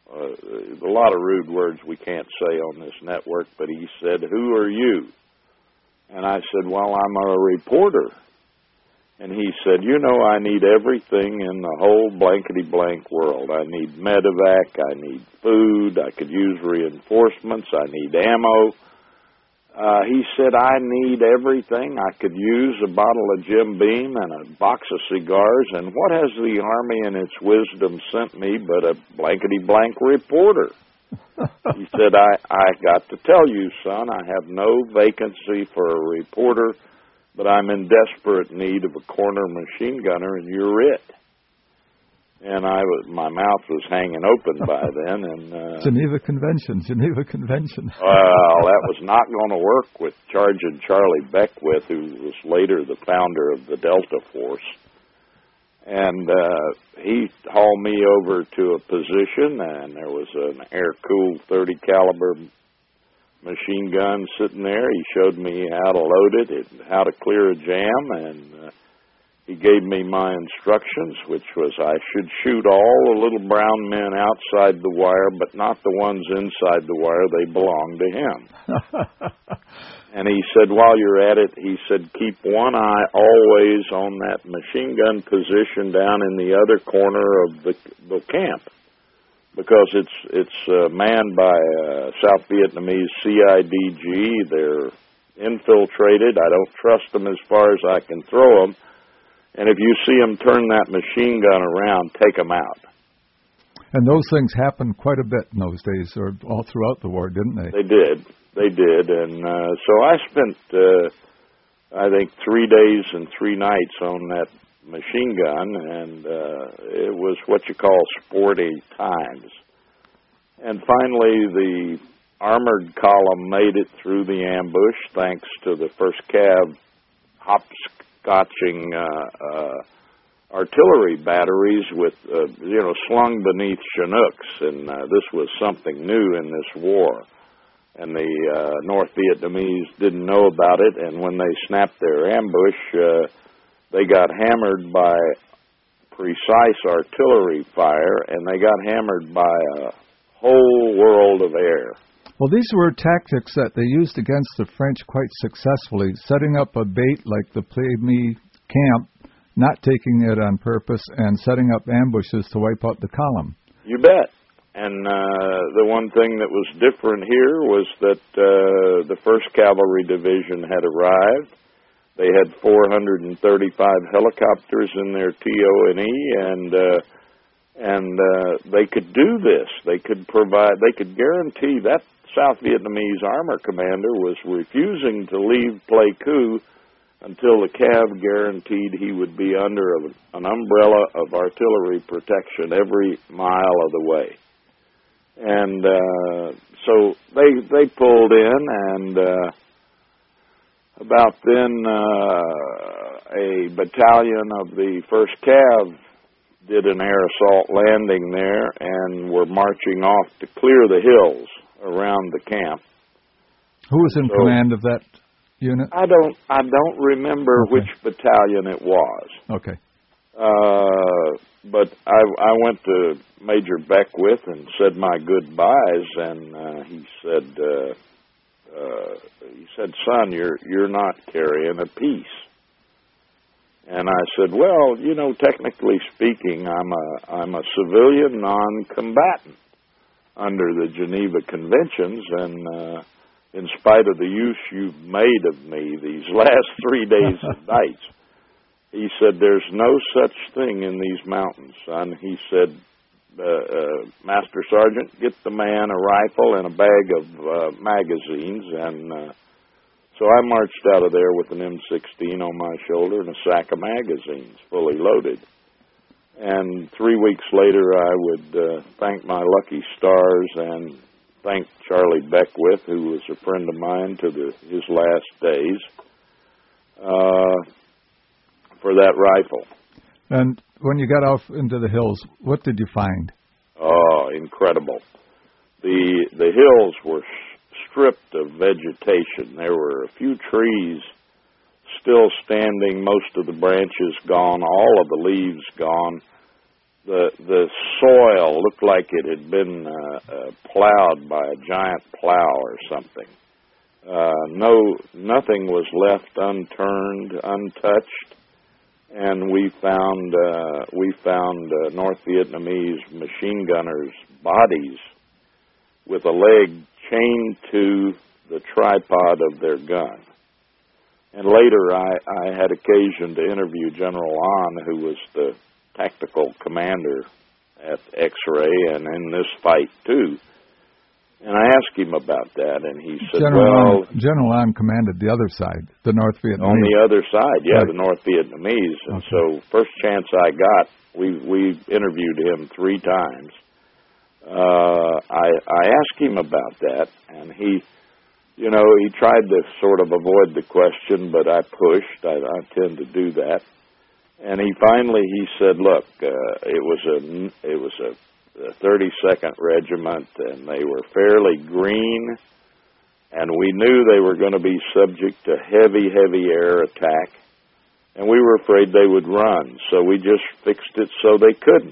uh, a lot of rude words we can't say on this network, but he said, "Who are you?" And I said, "Well, I'm a reporter." And he said, "You know, I need everything in the whole blankety-blank world. I need medevac, I need food, I could use reinforcements, I need ammo." Uh, he said, "I need everything. I could use a bottle of Jim Beam and a box of cigars, and what has the Army in its wisdom sent me but a blankety-blank reporter?" He said, I, I got to tell you, son, I have no vacancy for a reporter, but I'm in desperate need of a corner machine gunner, and you're it. And I was, my mouth was hanging open by then. And uh, Geneva Convention, Geneva Convention. Well, that was not going to work with Sergeant Charlie Beckwith, who was later the founder of the Delta Force. And uh, he hauled me over to a position, and there was an air-cooled thirty caliber machine gun sitting there. He showed me how to load it and how to clear a jam, and uh, he gave me my instructions, which was I should shoot all the little brown men outside the wire, but not the ones inside the wire. They belong to him. And he said, while you're at it, he said, keep one eye always on that machine gun position down in the other corner of the, the camp, because it's it's uh, manned by uh, South Vietnamese C I D G. They're infiltrated. I don't trust them as far as I can throw them. And if you see them turn that machine gun around, take them out. And those things happened quite a bit in those days, or all throughout the war, didn't they? They did. They did. And uh, so I spent, uh, I think, three days and three nights on that machine gun, and uh, it was what you call sporty times. And finally, the armored column made it through the ambush, thanks to the first Cav hopscotching uh, uh, artillery batteries with, uh, you know, slung beneath Chinooks, and uh, this was something new in this war. And the uh, North Vietnamese didn't know about it, and when they snapped their ambush, uh, they got hammered by precise artillery fire, and they got hammered by a whole world of air. Well, these were tactics that they used against the French quite successfully, setting up a bait like the Play Me camp, not taking it on purpose, and setting up ambushes to wipe out the column. You bet. And uh, the one thing that was different here was that uh, the first Cavalry Division had arrived. They had four hundred thirty-five helicopters in their T O and E, and uh, and uh, they could do this. They could provide. They could guarantee that South Vietnamese armor commander was refusing to leave Pleiku until the C A V guaranteed he would be under a, an umbrella of artillery protection every mile of the way. And uh, so they they pulled in, and uh, about then uh, a battalion of the first C A V did an air assault landing there and were marching off to clear the hills around the camp. Who was in so, command of that unit? I don't I don't remember okay. which battalion it was. Okay. Uh, but I I went to Major Beckwith and said my goodbyes, and uh, he said uh, uh, he said, "Son, you're you're not carrying a piece." And I said, "Well, you know, technically speaking, I'm a I'm a civilian non-combatant under the Geneva Conventions, and uh, in spite of the use you've made of me these last three days and nights," he said, "there's no such thing in these mountains, son." He said, uh, uh, "Master Sergeant, get the man a rifle and a bag of uh, magazines." And uh, so I marched out of there with an M sixteen on my shoulder and a sack of magazines fully loaded. And three weeks later, I would uh, thank my lucky stars and thank Charlie Beckwith, who was a friend of mine to the, his last days, uh, for that rifle. And when you got off into the hills, what did you find? Oh, incredible. The the hills were stripped of vegetation. There were a few trees still standing, most of the branches gone, all of the leaves gone. The the soil looked like it had been uh, uh, plowed by a giant plow or something. Uh, no, nothing was left unturned, untouched, and we found uh, we found uh, North Vietnamese machine gunners' bodies with a leg chained to the tripod of their gun. And later I, I had occasion to interview General Ahn, who was the tactical commander at X-Ray and in this fight too. And I asked him about that, and he said, General well... Ahn, General Ahn commanded the other side, the North Vietnamese. On the other side, yeah, right. the North Vietnamese. And okay. so first chance I got, we we interviewed him three times. Uh, I, I asked him about that, and he, you know, he tried to sort of avoid the question, but I pushed. I, I tend to do that. And he finally, he said, look, uh, it was a, it was a, a thirty-second Regiment, and they were fairly green, and we knew they were going to be subject to heavy, heavy air attack, and we were afraid they would run, so we just fixed it so they couldn't.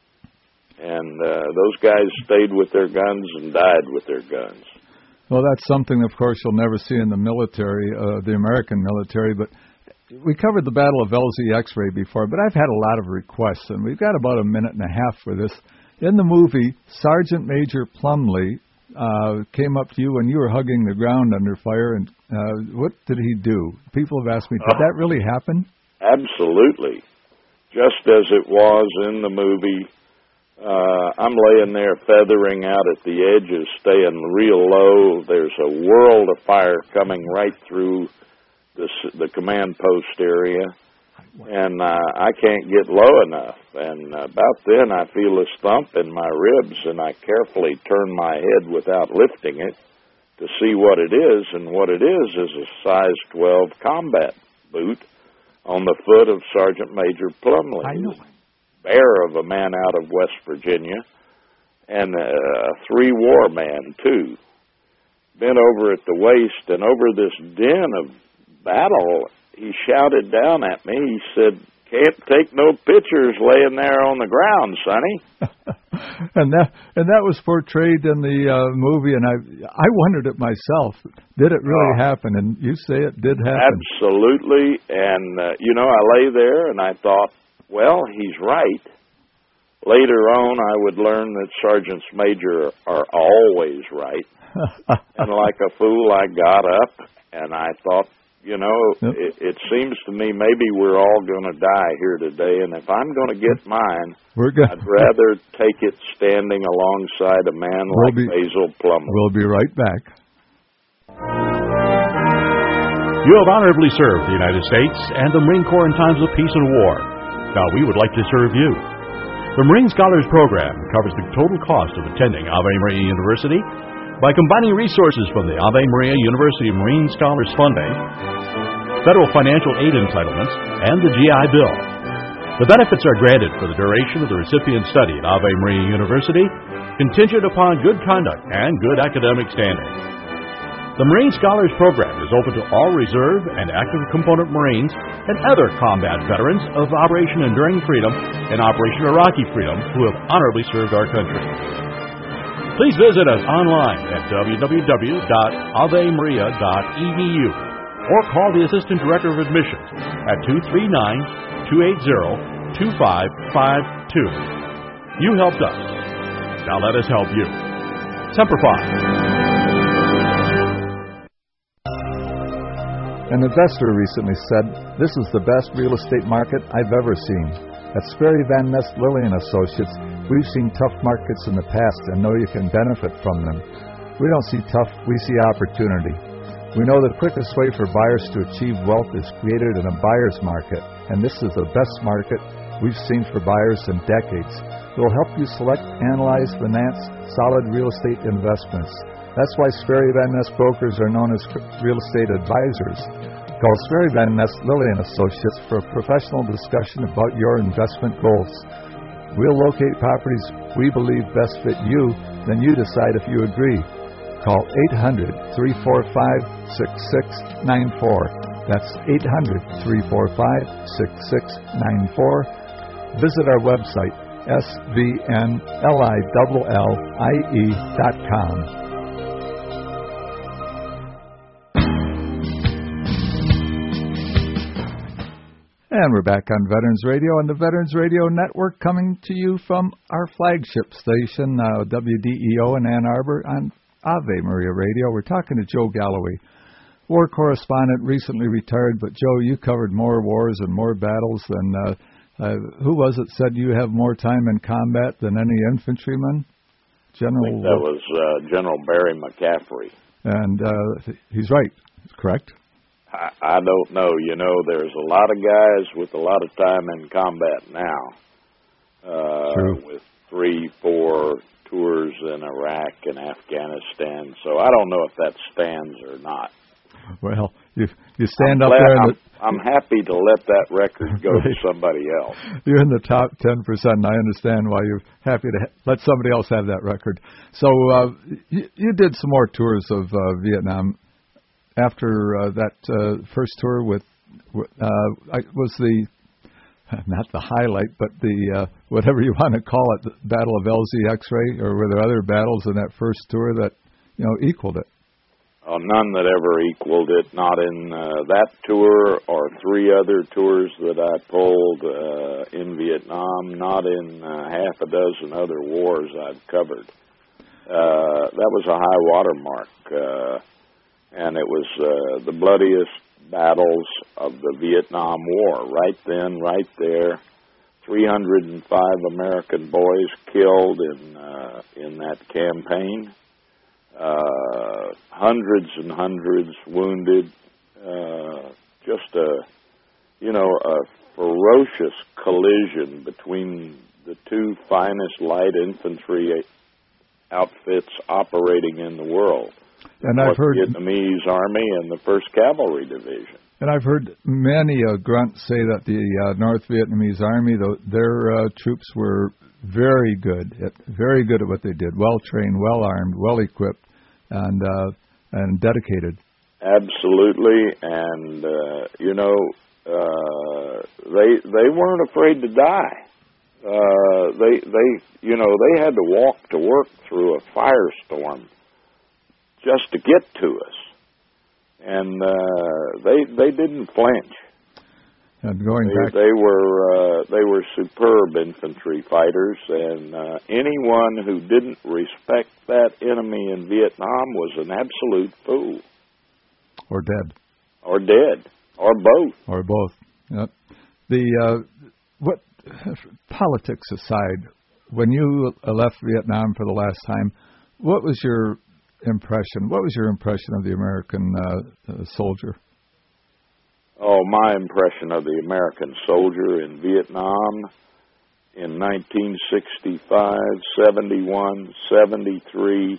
And uh, those guys stayed with their guns and died with their guns. Well, that's something, of course, you'll never see in the military, uh, the American military. But we covered the Battle of L Z X-Ray before, but I've had a lot of requests, and we've got about a minute and a half for this. In the movie, Sergeant Major Plumley uh, came up to you when you were hugging the ground under fire, and uh, what did he do? People have asked me, did that really happen? Absolutely. Just as it was in the movie. Uh, I'm laying there feathering out at the edges, staying real low. There's a world of fire coming right through the, the command post area, and uh, I can't get low enough. And about then I feel a thump in my ribs, and I carefully turn my head without lifting it to see what it is, and what it is is a size twelve combat boot on the foot of Sergeant Major Plumley. I know. Bear of a man out of West Virginia, and a three-war man, too. Bent over at the waist, and over this din of battle, he shouted down at me. He said, "Can't take no pictures laying there on the ground, sonny." and that and that was portrayed in the uh, movie, and I I wondered it myself. Did it really oh, happen? And you say it did happen. Absolutely. And, uh, you know, I lay there, and I thought, well, he's right. Later on, I would learn that sergeants major are always right. And like a fool, I got up, and I thought, you know, yep. it, it seems to me maybe we're all going to die here today, and if I'm going to get mine, we're good. I'd rather take it standing alongside a man we'll like be, Basil Plummer. We'll be right back. You have honorably served the United States and the Marine Corps in times of peace and war. Now we would like to serve you. The Marine Scholars Program covers the total cost of attending Ave Maria University by combining resources from the Ave Maria University Marine Scholars Funding, federal financial aid entitlements, and the G I Bill. The benefits are granted for the duration of the recipient's study at Ave Maria University, contingent upon good conduct and good academic standing. The Marine Scholars Program is open to all reserve and active component Marines and other combat veterans of Operation Enduring Freedom and Operation Iraqi Freedom who have honorably served our country. Please visit us online at w w w dot ave maria dot e d u or call the Assistant Director of Admissions at two three nine, two eight zero, two five five two. You helped us. Now let us help you. Semper Fi. An investor recently said, "This is the best real estate market I've ever seen." At Sperry Van Nest Lilly and Associates, we've seen tough markets in the past and know you can benefit from them. We don't see tough, we see opportunity. We know the quickest way for buyers to achieve wealth is created in a buyer's market, and this is the best market we've seen for buyers in decades. It will help you select, analyze, finance solid real estate investments. That's why Sperry Van Nest brokers are known as real estate advisors. Call Sperry Van Nest Lilly and Associates for a professional discussion about your investment goals. We'll locate properties we believe best fit you, then you decide if you agree. Call eight hundred, three four five, six six nine four. That's eight hundred, three four five, six six nine four. Visit our website, s v n l i l l i e dot com. And we're back on Veterans Radio and the Veterans Radio Network, coming to you from our flagship station, uh, W D E O in Ann Arbor, on Ave Maria Radio. We're talking to Joe Galloway, war correspondent, recently retired. But, Joe, you covered more wars and more battles than, uh, uh, who was it said you have more time in combat than any infantryman? General. I think that was uh, General Barry McCaffrey. And uh, he's right, correct? I, I don't know. You know, there's a lot of guys with a lot of time in combat now, uh, with three, four tours in Iraq and Afghanistan. So I don't know if that stands or not. Well, you you stand I'm up glad, there. I'm, the, I'm happy to let that record go right. to somebody else. You're in the top ten percent, and I understand why you're happy to ha- let somebody else have that record. So uh, you, you did some more tours of uh, Vietnam. After uh, that uh, first tour with, uh, I, was the, not the highlight, but the, uh, whatever you want to call it, the Battle of L Z X-Ray, or were there other battles in that first tour that, you know, equaled it? Oh, none that ever equaled it, not in uh, that tour or three other tours that I pulled uh, in Vietnam, not in uh, half a dozen other wars I've covered. Uh, that was a high water mark. Uh, And it was uh, the bloodiest battles of the Vietnam War. Right then, right there, three hundred five American boys killed in uh, in that campaign. Uh, hundreds and hundreds wounded. Uh, just a, you know, a ferocious collision between the two finest light infantry outfits operating in the world. And North I've heard Vietnamese Army and the First Cavalry Division. And I've heard many a grunt say that the uh, North Vietnamese Army, the, their uh, troops were very good, at, very good at what they did, well trained, well armed, well equipped, and uh, and dedicated. Absolutely, and uh, you know uh, they they weren't afraid to die. Uh, they they you know they had to walk to work through a firestorm just to get to us, and uh, they they didn't flinch. And going they, back, they were uh, they were superb infantry fighters, and uh, anyone who didn't respect that enemy in Vietnam was an absolute fool. Or dead. or dead, or both. Or both. Yep. The uh, what politics aside, when you left Vietnam for the last time, what was your impression? What was your impression of the American uh, uh, soldier? Oh, my impression of the American soldier in Vietnam in nineteen sixty-five, seventy-one, seventy-three,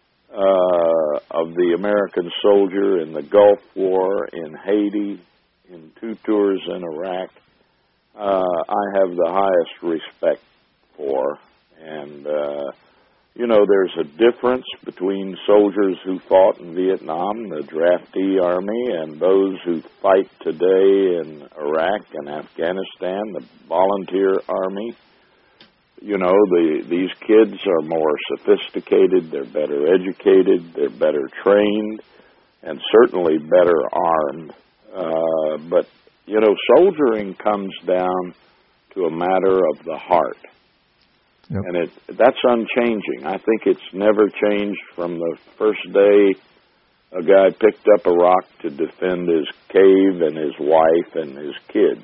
uh, of the American soldier in the Gulf War, in Haiti, in two tours in Iraq, uh, I have the highest respect for. And, uh, you know, there's a difference between soldiers who fought in Vietnam, the draftee army, and those who fight today in Iraq and Afghanistan, the volunteer army. You know, the, these kids are more sophisticated, they're better educated, they're better trained, and certainly better armed. Uh, but, you know, soldiering comes down to a matter of the heart. Yep. And it that's unchanging. I think it's never changed from the first day a guy picked up a rock to defend his cave and his wife and his kids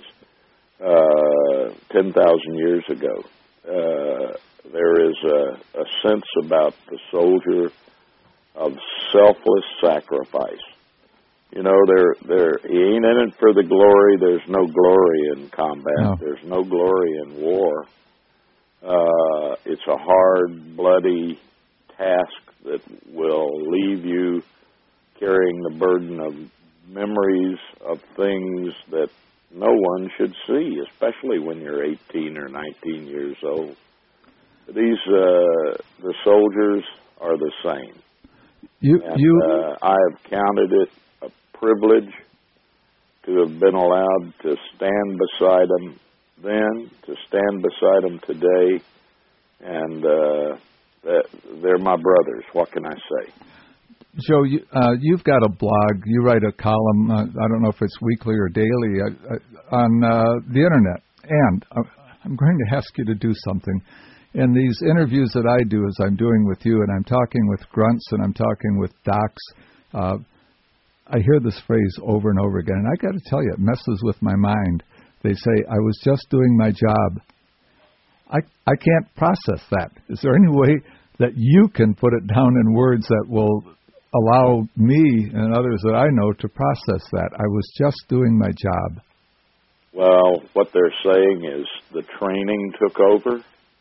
uh, ten thousand years ago. Uh, there is a, a sense about the soldier of selfless sacrifice. You know, there there he ain't in it for the glory. There's no glory in combat. No. There's no glory in war. Uh, it's a hard, bloody task that will leave you carrying the burden of memories of things that no one should see, especially when you're eighteen or nineteen years old. These, uh, the soldiers are the same. You, and, you... Uh, I have counted it a privilege to have been allowed to stand beside them then, to stand beside them today, and uh, that they're my brothers. What can I say? Joe, you, uh, you've got a blog. You write a column, uh, I don't know if it's weekly or daily, uh, uh, on uh, the Internet. And uh, I'm going to ask you to do something. In these interviews that I do, as I'm doing with you, and I'm talking with grunts and I'm talking with docs, uh, I hear this phrase over and over again. And I got to tell you, it messes with my mind. They say, I was just doing my job. I I can't process that. Is there any way that you can put it down in words that will allow me and others that I know to process that? I was just doing my job. Well, what they're saying is the training took over.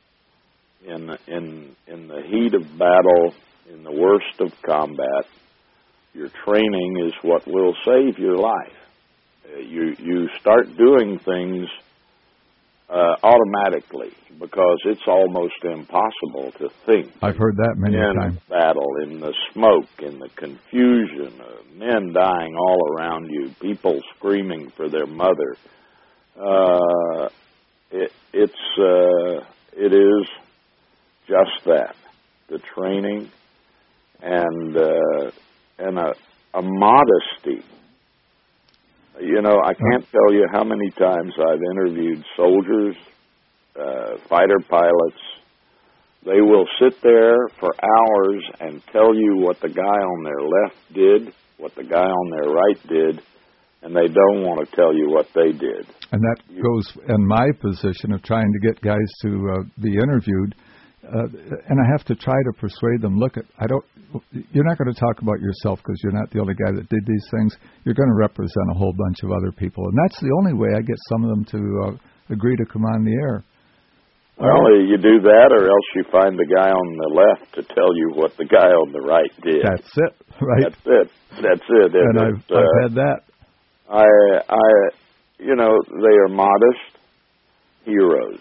In in in the heat of battle, in the worst of combat, your training is what will save your life. Uh, you you start doing things uh, automatically because it's almost impossible to think. I've heard that many in times. In battle, in the smoke, in the confusion, uh, men dying all around you, people screaming for their mother. Uh, it, it's uh, it is just that, the training and uh, and a, a modesty. You know, I can't tell you how many times I've interviewed soldiers, uh, fighter pilots. They will sit there for hours and tell you what the guy on their left did, what the guy on their right did, and they don't want to tell you what they did. And that you, goes in my position of trying to get guys to uh, be interviewed. Uh, and I have to try to persuade them, look, at, I don't. You're not going to talk about yourself because you're not the only guy that did these things. You're going to represent a whole bunch of other people. And that's the only way I get some of them to uh, agree to come on the air. Well, uh, you do that or else you find the guy on the left to tell you what the guy on the right did. That's it, right? That's it. That's it. And, and I've, uh, I've had that. I, I, you know, they are modest heroes.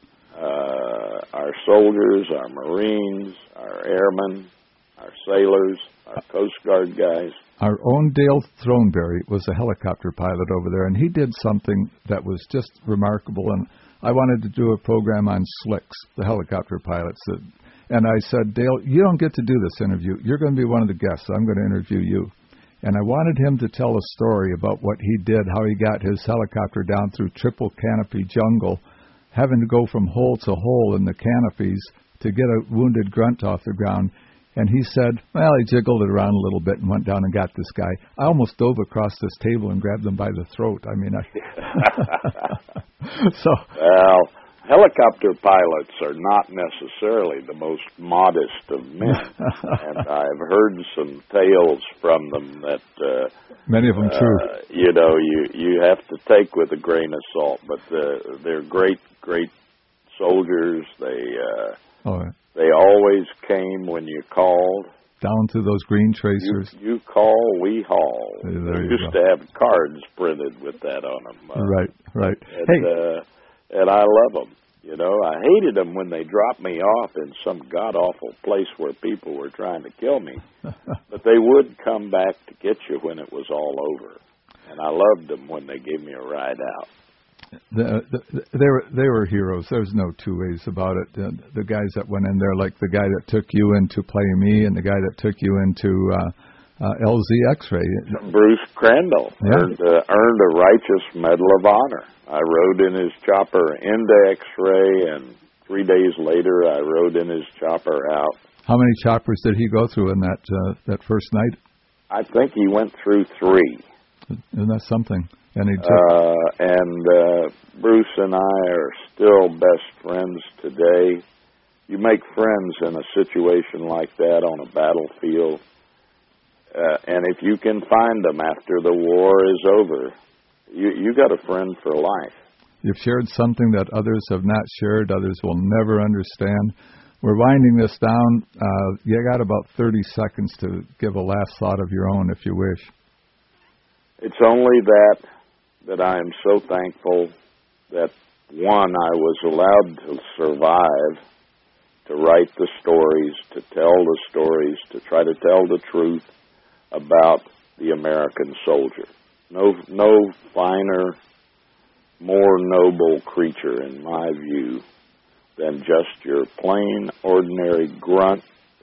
Uh, our soldiers, our Marines, our airmen, our sailors, our Coast Guard guys. Our own Dale Throneberry was a helicopter pilot over there, and he did something that was just remarkable. And I wanted to do a program on slicks, the helicopter pilots. That, and I said, Dale, you don't get to do this interview. You're going to be one of the guests. So I'm going to interview you. And I wanted him to tell a story about what he did, how he got his helicopter down through triple canopy jungle, having to go from hole to hole in the canopies to get a wounded grunt off the ground. And he said, well, he jiggled it around a little bit and went down and got this guy. I almost dove across this table and grabbed him by the throat. I mean, I... so... Well, helicopter pilots are not necessarily the most modest of men. And I've heard some tales from them that... Uh, Many of them uh, true. You know, you, you have to take with a grain of salt. But uh, they're great, great soldiers. They... Uh, oh, yeah. They always came when you called. Down to those green tracers. You, you call, we haul. There you we used go. to have cards printed with that on them. Uh, right, right. And, hey. uh, and I love them. You know, I hated them when they dropped me off in some god-awful place where people were trying to kill me. But they would come back to get you when it was all over. And I loved them when they gave me a ride out. The, the, they were they were heroes. There's no two ways about it. The, the guys that went in there, like the guy that took you into Play Me, and the guy that took you into uh, uh, L Z X-ray. Bruce Crandall yeah. earned, uh, earned a Righteous Medal of Honor. I rode in his chopper into X-ray, and three days later, I rode in his chopper out. How many choppers did he go through in that uh, that first night? I think he went through three. Isn't that something? And, he uh, and uh, Bruce and I are still best friends today. You make friends in a situation like that on a battlefield, uh, and if you can find them after the war is over, you you got a friend for life. You've shared something that others have not shared, others will never understand. We're winding this down. Uh, you got about thirty seconds to give a last thought of your own, if you wish. It's only that that I am so thankful that, one, I was allowed to survive, to write the stories, to tell the stories, to try to tell the truth about the American soldier. No, no finer, more noble creature, in my view, than just your plain, ordinary grunt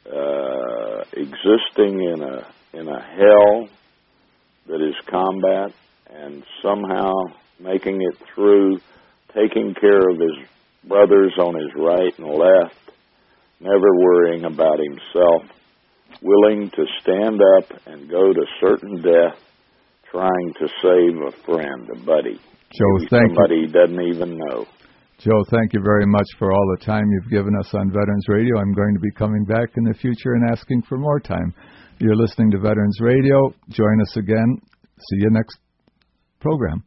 uh, existing in a in a hell that is combat, and somehow making it through, taking care of his brothers on his right and left, never worrying about himself, willing to stand up and go to certain death, trying to save a friend, a buddy. Joe, Maybe thank somebody you. he doesn't even know. Joe, thank you very much for all the time you've given us on Veterans Radio. I'm going to be coming back in the future and asking for more time. You're listening to Veterans Radio. Join us again. See you next program.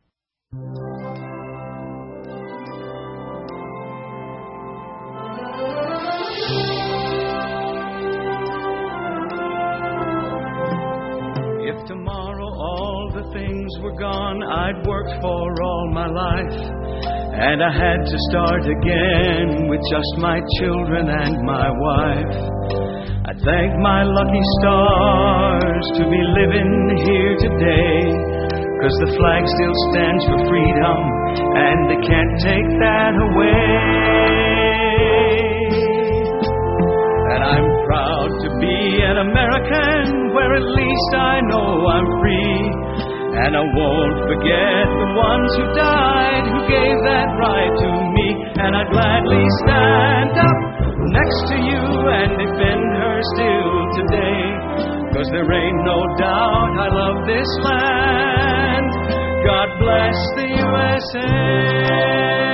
If tomorrow all the things were gone I'd worked for all my life, and I had to start again with just my children and my wife, I thank my lucky stars to be living here today, 'cause the flag still stands for freedom and they can't take that away. And I'm proud to be an American where at least I know I'm free, and I won't forget the ones who died who gave that right to me, and I'd gladly stand up next to you and defend her still today, 'cause there ain't no doubt I love this land. God bless the U S A.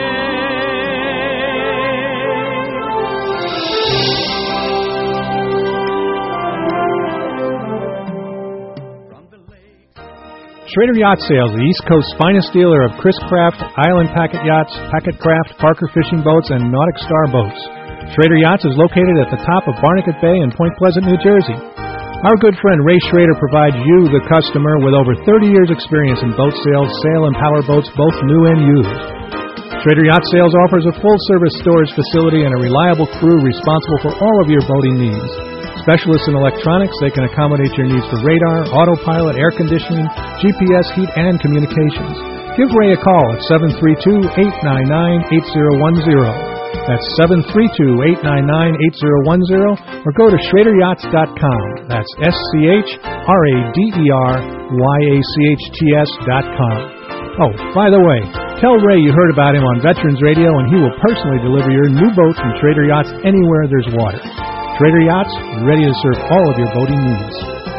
Schrader Yacht Sales, the East Coast's finest dealer of Chris Craft, Island Packet Yachts, Packet Craft, Parker Fishing Boats, and Nautic Star Boats. Schrader Yachts is located at the top of Barnegat Bay in Point Pleasant, New Jersey. Our good friend Ray Schrader provides you, the customer, with over thirty years' experience in boat sales, sail and power boats, both new and used. Schrader Yacht Sales offers a full-service storage facility and a reliable crew responsible for all of your boating needs. Specialists in electronics, they can accommodate your needs for radar, autopilot, air conditioning, G P S, heat, and communications. Give Ray a call at seven three two, eight nine nine, eight zero one zero. That's seven three two, eight nine nine, eight zero one zero, or go to schrader yachts dot com. That's S C H R A D E R Y A C H T S dot com. Oh, by the way, tell Ray you heard about him on Veterans Radio, and he will personally deliver your new boat from Schrader Yachts anywhere there's water. Trader Yachts, ready to serve all of your boating needs.